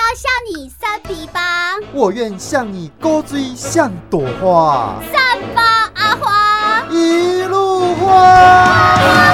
像你3比8， 我愿像你勾追像朵花 3八阿花一路花。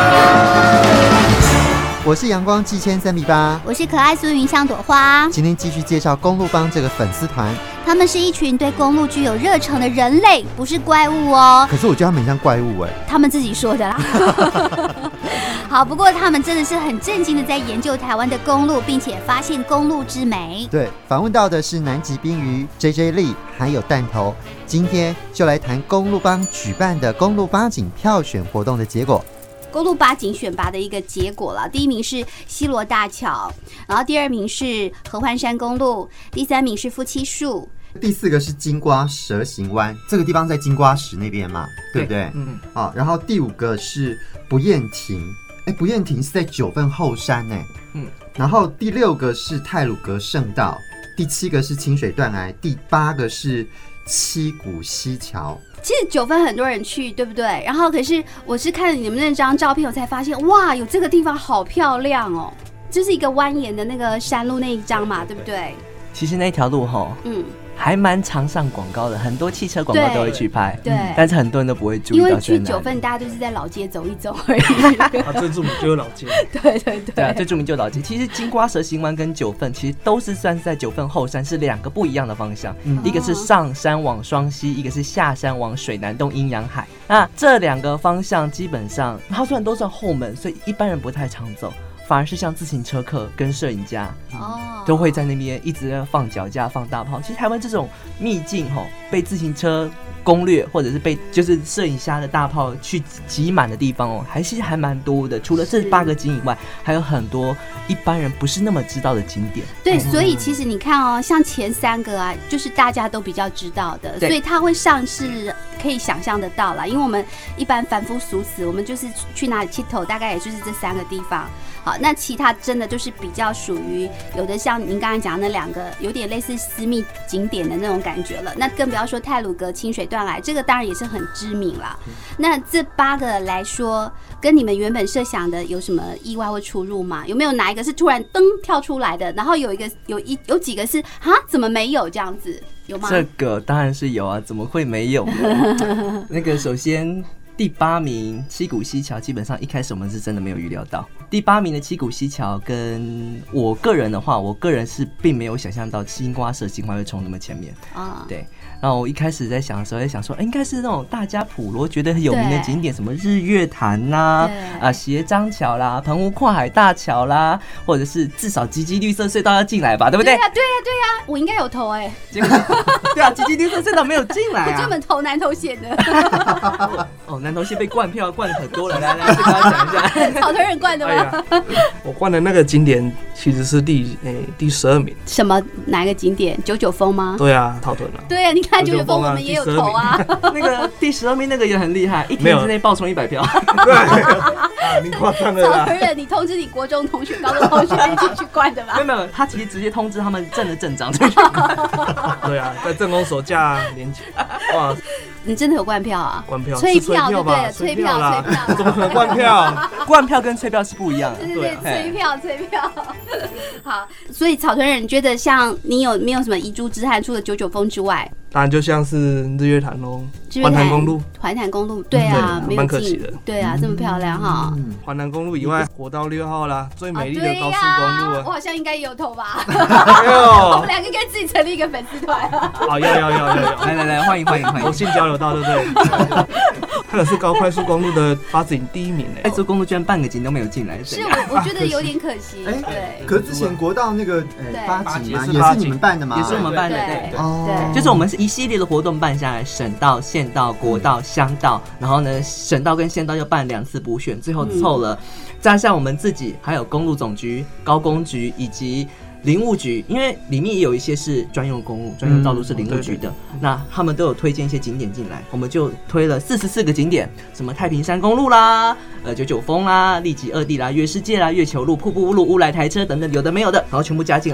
我是阳光季签3比8， 我是可爱苏云像朵花。 今天继续介绍公路帮这个粉丝团， 他们是一群对公路具有热忱的人类，不是怪物哦。 可是我觉得他们很像怪物他们自己说的啦。好，不过他们真的是很震惊的在研究台湾的公路，并且发现公路之美。 对，访问到的是南极冰鱼 JJ Lee 还有弹头，今天就来谈公路帮举办的公路八景票选活动的结果。 公路八景选拔的一个结果了，第1名是西螺大桥，然后第2名是合欢山公路，第3名是夫妻树， 第4个是金瓜蛇形湾，这个地方在金瓜石那边嘛，对不对？好，然后第5个是不厌亭，不厌亭是在9份后山然后第6个是太鲁阁圣道，第7个是清水断崖，第8个是七股溪桥。 其实9份很多人去，对不对？然后可是我是看了你们那张照片，我才发现哇，有这个地方好漂亮哦，就是一个蜿蜒的那个山路那一张嘛，对不对？ 其实那条路还蛮常上广告的，很多汽车广告都会去拍， 对， 但是很多人都不会注意到。 因为去9份，大家都是在老街走一走而已。 最著名就是老街。 对啊，最著名就是老街。其实金瓜蛇形湾跟9份其实都是算是在9份后山，是2个不一样的方向，一个是上山往双溪，一个是下山往水南洞阴阳海。那这2个方向基本上，它虽然都算后门，所以一般人不太常走。反而是像自行车客跟摄影家都会在那边一直在放脚架放大炮。其实台湾这种秘境被自行车攻略或者是被就是摄影虾的大炮去挤满的地方还蛮多的。除了这8个景以外，还有很多一般人不是那么知道的景点。 对，所以其实你看像前3个啊，就是大家都比较知道的，所以它会上市可以想象得到啦。因为我们一般凡夫俗子，我们就是去哪里剃头，大概也就是这3个地方。好，那其他真的就是比较属于有的像您刚才讲的那2个，有点类似私密景点的那种感觉了。那更不要说太鲁阁、清水断崖，这个当然也是很知名啦。那这8个来说，跟你们原本设想的有什么意外或出入吗？有没有哪一个是突然噔跳出来的？然后有几个是怎么没有这样子？有吗？ 这个当然是有啊，怎么会没有呢？那个首先。第8名七股溪桥，基本上一开始我们是真的没有预料到。第8名的七股溪桥，跟我个人的话，我个人是并没有想象到金瓜蛇形湾会冲那么前面对。然后我一开始在想的时候，在想说，应该是那种大家普罗觉得很有名的景点，什么日月潭呐、斜张桥啦、澎湖跨海大桥啦，或者是至少吉吉绿色隧道要进来吧，对不对？ 对呀，我应该有投对啊，吉吉绿色隧道没有进来我专门投南投县的。 南投县被灌票灌了很多了，来跟大家讲一下。 草屯人灌的吗？ 我灌的那个景点其实是第12名。 什么？哪一个景点？99峰吗？ 对啊，草屯啊。 对啊，你看99峰我们也有投啊。 那个第12名那个也很厉害，1天之内爆冲100票。 对，你夸张了啦。 草屯人，你通知你国中同学、高中同学一起去灌的吧？ 没有，他其实直接通知他们镇的镇长去灌。对啊，在镇公所架连结。哇！ 你真的有灌票啊？ 灌票， 催票对不对？催票， 怎么可能灌票？ 灌票跟催票是不一样的。 对，催票。好，所以草屯人觉得像你有没有什么遗珠之憾？除了99峰之外， 当然就像是日月潭喽，环潭公路。 环潭公路，对啊， 蛮可惜的。 对啊，这么漂亮哈。 环潭公路以外，国道6号啦，最美丽的高速公路。 我好像应该也有投吧？ 我们2个应该自己成立一个粉丝团。 好，要， 来，欢迎！ 我信交流道，对不对？它可是高快速公路的发景第1名快速公路居然半个景都没有进来， 是我觉得有点可惜。对， 可是之前国道那个8景嘛，也是你们办的吗？ 也是我们办的， 对， 就是我们是一系列的活动办下来，省道、县道、国道、乡道，然后呢，省道跟县道又办2次补选，最后凑了，加上我们自己，还有公路总局、高工局以及林务局，因为里面也有一些是专用公路、专用道路是林务局的，那他们都有推荐一些景点进来，我们就推了44个景点，什么太平山公路啦、99峰啦、立吉2地啦、月世界啦、月球路、瀑布路、乌来台车等等，有的没有的，然后全部加进来。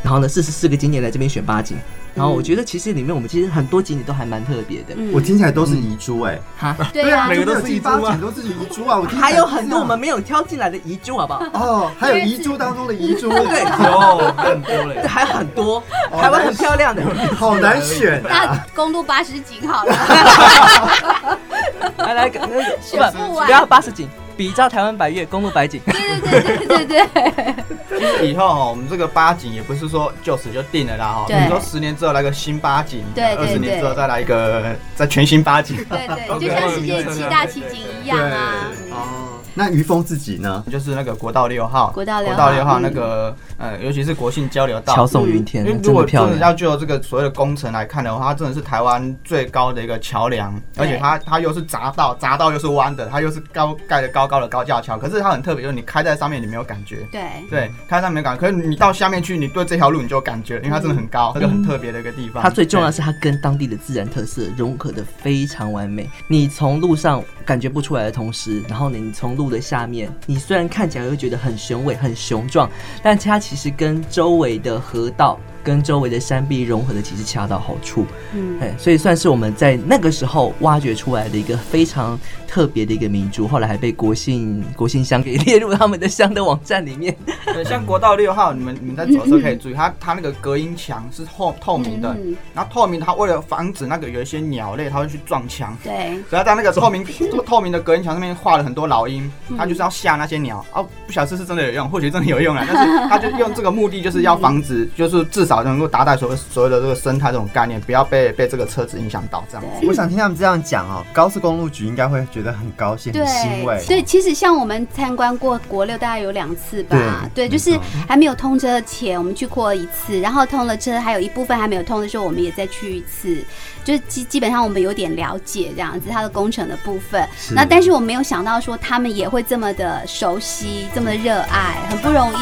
然后呢44个景点来这边选8景。然后我觉得其实里面我们其实很多景点都还蛮特别的。 我听起来都是遗珠哎。 对啊， 每个都是遗珠啊， 都是遗珠啊。我听还有很多我们没有挑进来的遗珠，好不好？ 哦，还有遗珠当中的遗珠， 对， 有很多嘞， 还有很多，台湾很漂亮的， 好难选啊。 那公路80景好了。 来选不完， 不要80景。比照台湾百岳公路百景， 对。 其实以后我们这个8景也不是说就此就定了啦哈。你说10年之后来个新8景， 对 ，20年之后再来一个再全新8景， 对，就像世界7大奇景一样啊。 那于峰自己呢？ 就是那个国道6号， 国道6号那个尤其是国信交流道， 桥送云天， 因为如果真的要就这个所谓的工程来看的话，它真的是台湾最高的一个桥梁，而且它又是匝道又是弯的，它又是盖的高高的高架桥，可是它很特别，就是你开在上面你没有感觉，对，开在上面没感觉，可是你到下面去，你对这条路你就有感觉，因为它真的很高，这个很特别的一个地方。 它最重要的是它跟当地的自然特色融合的非常完美，你从路上感觉不出来的同时，然后呢，你从路的下面，你虽然看起来会觉得很雄伟、很雄壮，但它其实跟周围的河道、跟周围的山壁融合的其实恰到好处。所以算是我们在那个时候挖掘出来的一个非常特别的一个明珠，后来还被国信乡给列入他们的乡的网站里面。 像国道6号，你们在走的时候可以注意，它那个隔音墙是透明的，然后透明，它为了防止那个有一些鸟类，它会去撞墙， 对， 所以它在那个透明的隔音墙上面画了很多老鹰，它就是要吓那些鸟。不晓得是真的有用，或许真的有用啦，但是它就用这个目的，就是要防止，就是至少能够达到所谓的这个生态这种概念，不要被这个车子影响到这样子。 我想听他们这样讲哦，高速公路局应该会觉得很高兴、很欣慰。 对，其实像我们参观过国6大概有2次吧，对，就是还没有通车前我们去过1次，然后通了车还有一部分还没有通的时候，我们也再去1次，就是基本上我们有点了解这样子它的工程的部分。那但是我没有想到说他们也会这么的熟悉，这么的热爱，很不容易。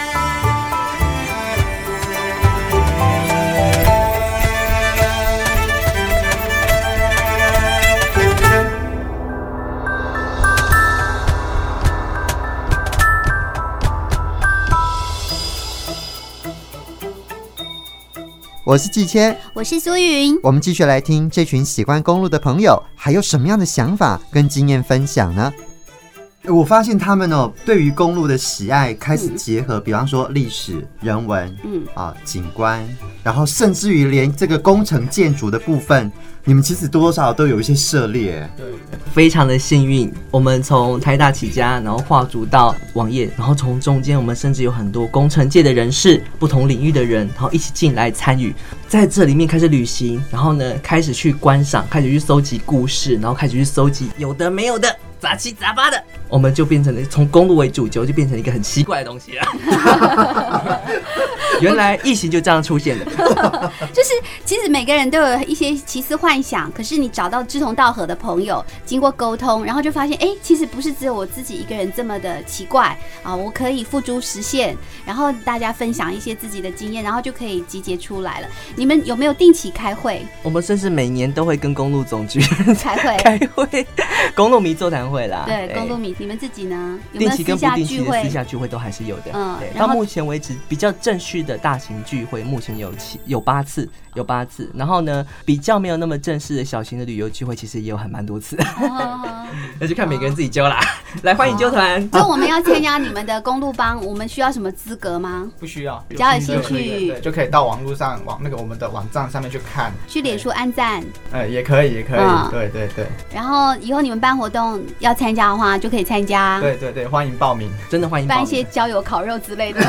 我是季谦， 我是苏云， 我们继续来听这群喜欢公路的朋友还有什么样的想法跟经验分享呢？我发现他们对于公路的喜爱开始结合，比方说历史、人文，景观，然后甚至于连这个工程建筑的部分，你们其实多多少少都有一些涉猎。 对，非常的幸运，我们从台大起家，然后跨足到网页，然后从中间我们甚至有很多工程界的人士、不同领域的人，然后一起进来参与，在这里面开始旅行，然后呢开始去观赏，开始去搜集故事，然后开始去搜集有的没有的。杂七杂八的，我们就变成了从公路为主轴，就变成一个很奇怪的东西了。原来异形就这样出现的， 就是其实每个人都有一些奇思幻想，可是你找到志同道合的朋友，经过沟通，然后就发现，其实不是只有我自己一个人这么的奇怪啊，我可以付诸实现，然后大家分享一些自己的经验，然后就可以集结出来了。你们有没有定期开会？ 我们甚至每年都会跟公路总局开会， 公路迷座谈会啦。 对，公路迷，你们自己呢？有没有定期跟不定期的私下聚会都还是有的。对，到目前为止比较正式的大型聚会，目前有8次，然后呢，比较没有那么正式的小型的旅游聚会，其实也有蛮多次。那就看每个人自己揪啦。来，欢迎揪团。 就我们要参加你们的公路帮，我们需要什么资格吗？ 不需要， 只要有兴趣， 就可以到网络上那个我们的网站上面去看， 去脸书按赞。 也可以，对。 然后以后你们办活动要参加的话，就可以参加。 对，欢迎报名， 真的欢迎报名。 办一些郊游、烤肉之类的。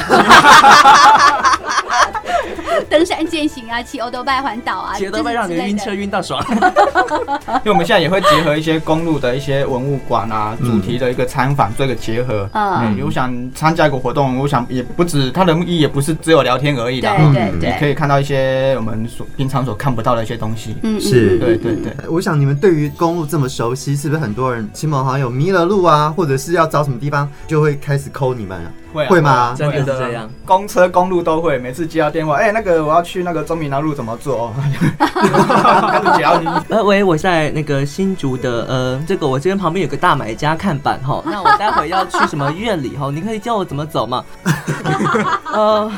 登山健行啊，骑欧兜拜环岛啊， 骑欧兜拜让你晕车晕到爽。 因为我们现在也会结合一些公路的一些文物馆啊，主题的一个参访做一个结合。我想参加一个活动，我想也不止它的意义，也不是只有聊天而已的。 对， 你可以看到一些我们平常所看不到的一些东西。 是， 对。 我想你们对于公路这么熟悉，是不是很多人亲朋好友迷了路啊，或者是要找什么地方，就会开始 call 你们了？会吗？ 真的是这样， 公车、公路都会。每次接到电话，那个我要去那个中民南路怎么做？开始教你。 喂，我在那个新竹的这个我这边旁边有个大买家看板哈，那我待会要去什么院里哈，你可以教我怎么走吗？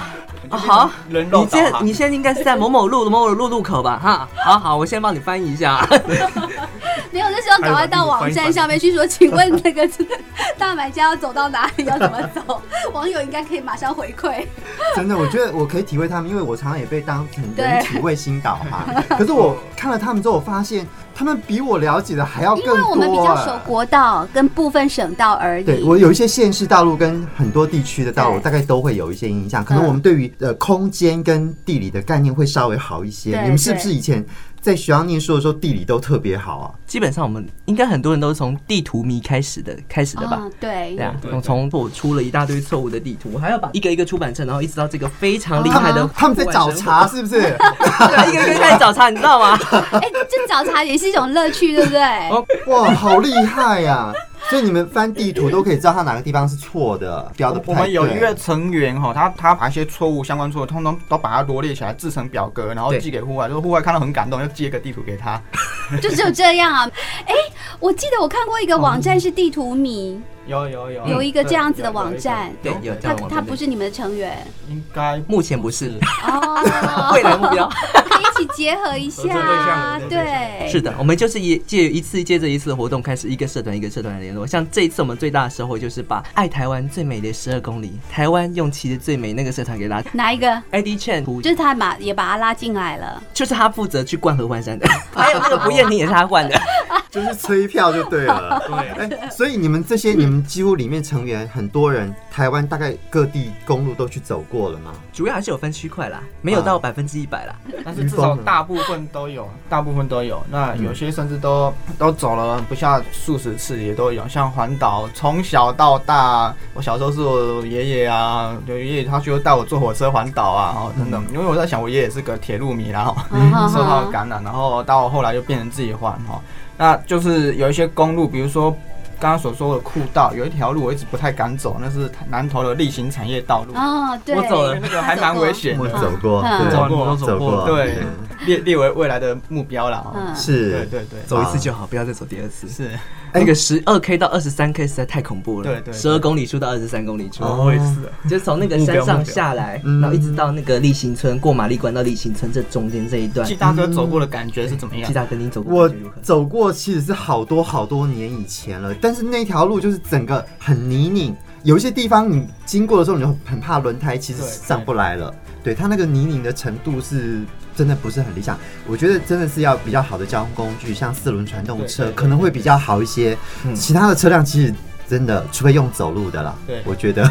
好， 人肉导航。 你现在应该是在某某路路口吧？哈，好，我先帮你翻译一下。 没有，那时候赶快到网站上面去说，请问那个大买家要走到哪里，要怎么走？网友应该可以马上回馈。 真的，我觉得我可以体会他们，因为我常常也被当成人体卫星导航。可是我看了他们之后，我发现他们比我了解的还要更多。因为我们比较熟国道跟部分省道而已。 对，我有一些县市道路跟很多地区的道路，大概都会有一些印象。可能我们对于空间跟地理的概念会稍微好一些。你们是不是以前在学校念书的时候地理都特别好啊？ 基本上我们应该很多人都是从地图迷开始的吧？ 对啊，从我出了一大堆错误的地图，还要把一个一个出版社，然后一直到这个非常厉害的， 他们在找茬是不是？ 对，一个一个开始找茬，你知道吗？ 这找茬也是一种乐趣，对不对？ 哇，好厉害呀！所以你们翻地图都可以知道它哪个地方是错的，标的不太对。 我们有一个成员他把一些错误相关错误，通通都把它罗列起来，制成表格，然后寄给户外。就是户外看到很感动，就寄一个地图给他。 就只有这样啊？我记得我看过一个网站是地图迷。有一个这样子的网站， 对，有这样的网站。 他不是你们的成员， 应该目前不是。 未来目标可以一起结合一下，对， 是的，我们就是一次接着一次的活动，开始一个社团一个社团的联络。像这一次我们最大的收获就是把爱台湾最美的12公里，台湾用骑的最美那个社团给拉。 哪一个 ？ID Chen， 就是他也把他拉进来了， 就是他负责去灌合欢山的，还有那个不厌停也是他灌的， 就是催票就对了。对，所以你们几乎里面成员很多人，台湾大概各地公路都去走过了吗？ 主要还是有分区块啦，没有到100%啦， 但是至少大部分都有。那有些甚至都走了不下数十次也都有，像环岛，从小到大，我小时候是我爷爷啊，有爷爷他就带我坐火车环岛啊，等等。因为我在想，我爷爷是个铁路迷啦，受到感染，然后到后来就变成自己环哈。那就是有一些公路，比如说刚刚所说的酷道，有一条路我一直不太敢走，那是南投的力行产业道路。 对， 我走了， 那个还蛮危险的。 我走过， 走过，对，列为未来的目标啦。 是， 对， 走一次就好，不要再走第二次。 是， 那个12K 到23K 实在太恐怖了。 对 ，12公里处到23公里处。 我也是， 就从那个山上下来，然后一直到那个立行村，过马力关到立行村这中间这一段。 季大哥走过的感觉是怎么样？ 季大哥，你走过？ 我走过，其实是好多年以前了，但是那条路就是整个很泥泞，有一些地方你经过的时候，你就很怕轮胎其实上不来了。对，它那个泥泞的程度是真的不是很理想。我觉得真的是要比较好的交通工具，像4轮传动车可能会比较好一些。其他的车辆其实真的，除非用走路的啦。 对， 我觉得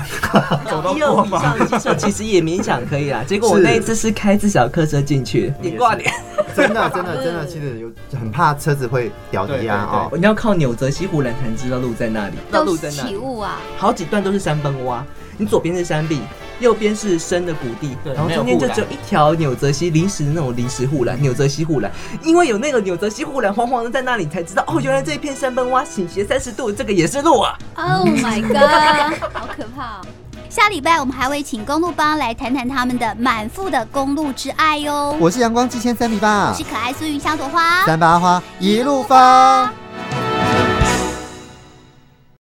1.5以上的机车其实也勉强可以啦。结果我那一次是开自小客车进去，你挂点。 真的，其实有很怕车子会掉地啊！ 你要靠纽泽西湖蓝潭知道路在哪里， 都是起雾啊， 好几段都是山崩洼，你左边是山壁，右边是深的谷地，然后中间就只有一条纽泽西临时的那种临时护栏，纽泽西护栏，因为有那个纽泽西护栏黄黄的在那里，才知道原来这一片山崩洼倾斜30度，这个也是路啊 ！Oh my god， 好可怕！下礼拜我们还会请公路帮来谈谈他们的满腹的公路之爱哟。 我是阳光季签3米8， 我是可爱素云小朵花 ，3把花一路发。